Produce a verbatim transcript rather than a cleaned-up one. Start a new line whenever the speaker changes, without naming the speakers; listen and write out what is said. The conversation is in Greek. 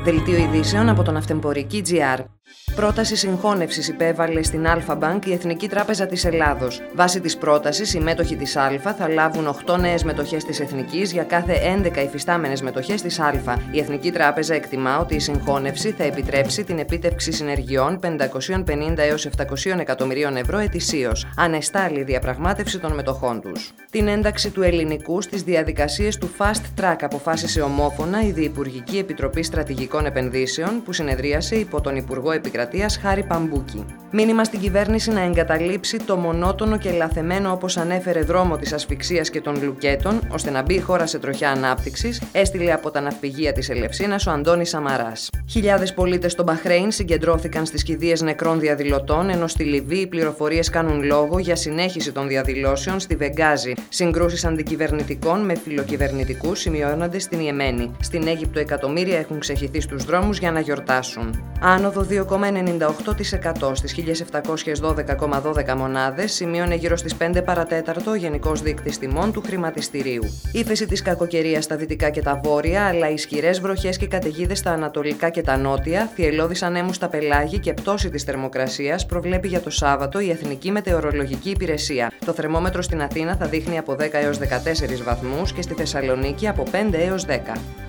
Δελτίο ειδήσεων από τον Αυτεμπορική τζι αρ. Πρόταση συγχώνευσης υπέβαλε στην Αλφα Μπανκ η Εθνική Τράπεζα της Ελλάδος. Βάσει της πρότασης, οι μέτοχοι της Αλφα θα λάβουν οκτώ νέες μετοχές της Εθνικής για κάθε έντεκα υφιστάμενες μετοχές της Αλφα. Η Εθνική Τράπεζα εκτιμά ότι η συγχώνευση θα επιτρέψει την επίτευξη συνεργειών πεντακόσια πενήντα έως επτακόσια εκατομμυρίων ευρώ ετησίως, ανεστάλλει η διαπραγμάτευση των μετοχών τους. Την ένταξη του ελληνικού στις διαδικασίες του Fast Track αποφάσισε ομόφωνα η Διυπουργική Επιτροπή Στρατηγικών Επενδύσεων, που συνεδρίασε υπό τον Υπουργό Επικρατείας Χάρη Παμπούκη. Μήνυμα στην κυβέρνηση να εγκαταλείψει το μονότονο και λαθεμένο, όπως ανέφερε, δρόμο της ασφυξίας και των λουκέτων, ώστε να μπει η χώρα σε τροχιά ανάπτυξης, έστειλε από τα ναυπηγεία της Ελευσίνας ο Αντώνης Σαμαράς. Χιλιάδες πολίτες στο Μπαχρέιν συγκεντρώθηκαν στις κηδείες νεκρών διαδηλωτών, ενώ στη Λιβύη οι πληροφορίες κάνουν λόγο για συνέχιση των διαδηλώσεων στη Βεγγάζη. Συγκρούσεις αντικυβερνητικών με φιλοκυβερνητικούς σημειώνονται στην Ιεμένη. Στην Αίγυπτο εκατομμύρια έχουν ξεχυθεί στους δρόμους για να γιορτάσουν. Άνοδο δύο κόμμα ενενήντα οκτώ τοις εκατό στις χίλια επτακόσιες δώδεκα κόμμα δώδεκα μονάδες, σημείωνε γύρω στις πέντε παρατέταρτο ο Γενικός Δείκτης Τιμών του Χρηματιστηρίου. Ύφεση της κακοκαιρίας στα δυτικά και τα βόρεια, αλλά ισχυρές βροχές και καταιγίδες στα ανατολικά και τα νότια, θυελλώδεις ανέμους στα πελάγη και πτώση της θερμοκρασίας προβλέπει για το Σάββατο η Εθνική Μετεωρολογική Υπηρεσία. Το θερμόμετρο στην Αθήνα θα δείχνει από δέκα έως δεκατέσσερις βαθμούς και στη Θεσσαλονίκη από πέντε έως δέκα.